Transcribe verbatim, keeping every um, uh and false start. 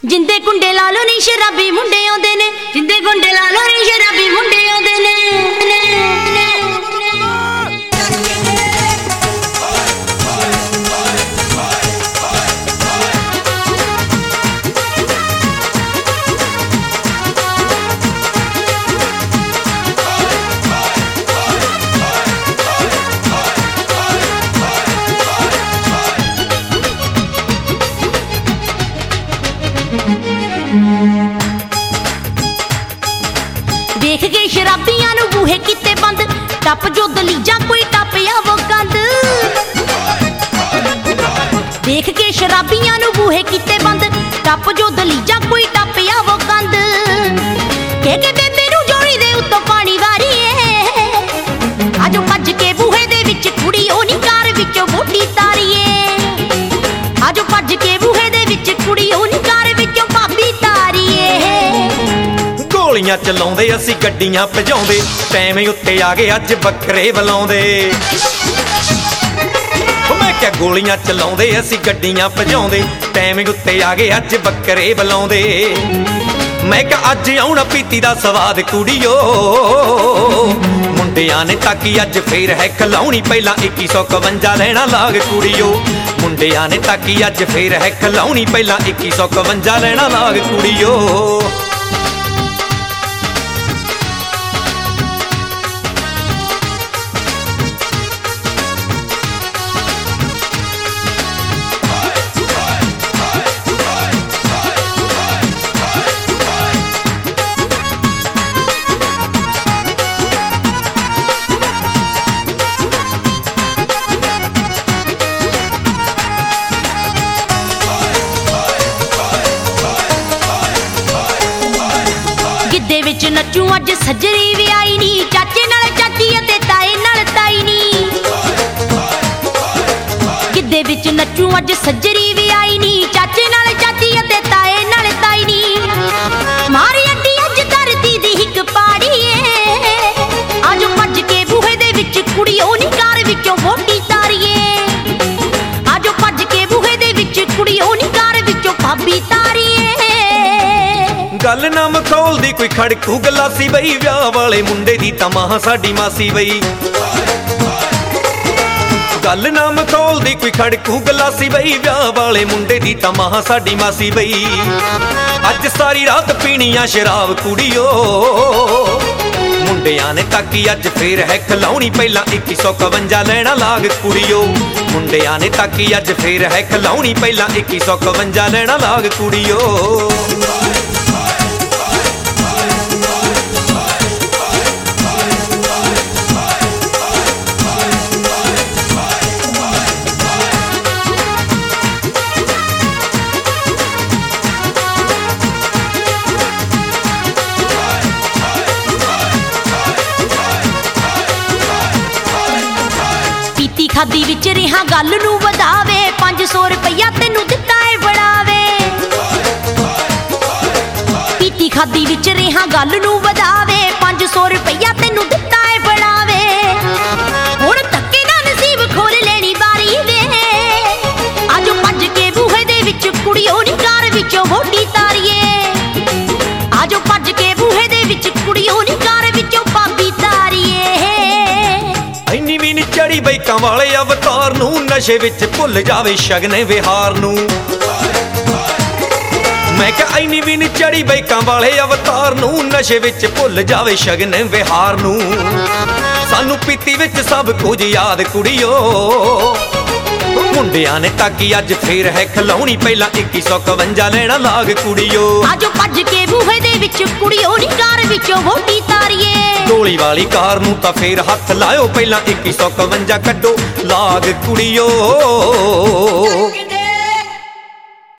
जिंदे गुंडे ला लो नहीं शराबी मुंडे आउंदे ने, जिंदे गुंडे ला लो नहीं शराबी मुंडे आउंदे ने। देख के शराबियां नू बूहे किते बंद, टप जो दलीजा कोई टपया वो कंद। देख के शराबियां नू बूहे किते बंद, टप जो दलीजा कोई टपया वो कंद। कह के बेबे नू जोड़ी दे उत्तों पानी वारी है, आजो भज के बूहे दे विच कुड़ी ओ नी कार विचों वोटी तारीए। आजो भज के बूहे दे विच कुड़ी ओ नी कार विचों भाभी तारीए। गोलियां चलाउंदे असीं गड्डियां भजाउंदे, टाइम उत्ते आ गए अज बकरे बुलाउंदे। मैं क्या गोलियां चलाउंदे असीं गड्डियां भजाउंदे, टाइम उत्ते आ गए अज बकरे बुलाउंदे। मैं क्या अज आउणा पीती दा स्वाद कुड़ियो, मुंडियां ने ताकी अज फेर है खलाउणी, पहला इक्की सौ इकवंजा लैणा लाग कुड़ियो। मुंडियां ने ताकी अज फेर है खलाउणी, पहला इक्की सौ इकवंजा लैणा लाग कुड़ियो। गिद्दे विच नच्चू अज सजरी भी आई नी, चाचे नाल चाची अते ताए नाल ताई नी। गिद्दे विच नच्चू अज सजरी भी आई नी, चाचे नाल चाची अते ताए नाल ताई नी। मारी अड्डी अज धरती दी हिक पाड़ीए, आजो भज के बूहे दे विच कुड़ी ओ नी कार विचों वोटी तारीए। आजो भज के बूहे दे विच कुड़ी ओ नी कार विचों भाभी तारीए। गल ना मखौल दी कोई खड़कू गलासी बई, विआह वाले मुंडे दी तमाह साडी मासी बई। गल ना मखौल दी कोई खड़कू गलासी बई, विआह वाले मुंडे दी तमाह साडी मासी बई। अज सारी रात पीनी आ शराब कुड़ियो, मुंडियां ने ताकी अज फेर है खलाउणी, पहला इक्की सौ इकवंजा लैणा लाग कुड़ियो। मुंडियां ने ताकी अज फेर है खलाउणी, पहला इक्की सौ इकवंजा लैणा लाग कुड़ियो। पीती खादी विच रिहा गल नू वधावे, पंज सौ रुपया तेनू दिता है बढ़ावे। पीती खादी विच रिहा गल नू वधावे, पंज सौ रुपया तेनू दिता है बढ़ावे। हुण धक्के नाल नसीब खोल लेनी बारी वे, आजो भज के बूहे दे विच कुड़ी ओ नी कार विचों वोटी तारीए। आजो भज के बूहे दे विच कुड़ी ओ नी कार विचों भाभी तारीए। इन्नी भी नी चढ़ी बाइकां वाले अवतार नू, नशे विच भुल जावे शगने विहार नू। मैं क्या इन्नी भी नी चढ़ी बाइकां वाले अवतार नू, नशे विच भुल जावे शगने विहार नू। सानू पीती विच सब कुछ याद कुड़ियो, मुंडियां ने ताकी अज फेर है खलाउणी, पहला इक्की सौ इकवंजा लैणा लाग कुड़ियो। आजो भज के बूहे दे विच कुड़ी ओ नी कार विचों वोटी तारीए। गोली वाली कार नू तां फेर हथ लायो, पहला इक्की सौ इकवंजा कड्डो लाग कुड़ियो।